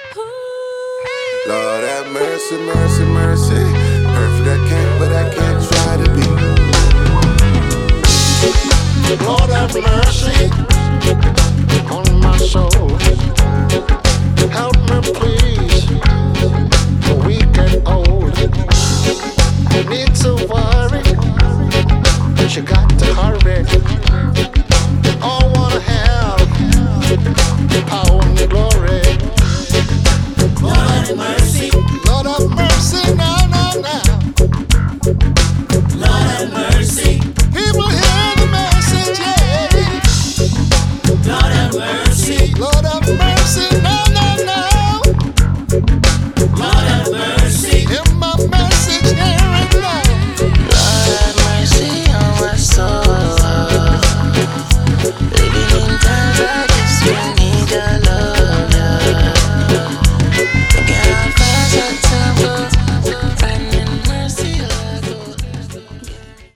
Lord have mercy, mercy, mercy. Perfect I can't, but I can't try to be. Lord have mercy on my soul. Help me please, the weak and old. You need to worry, but you got to hurry. All wanna have power and glory. Lord have mercy. Lord have mercy, now, now, now. Lord have mercy. People hear the message, yeah. Lord have mercy. Lord have mercy, now.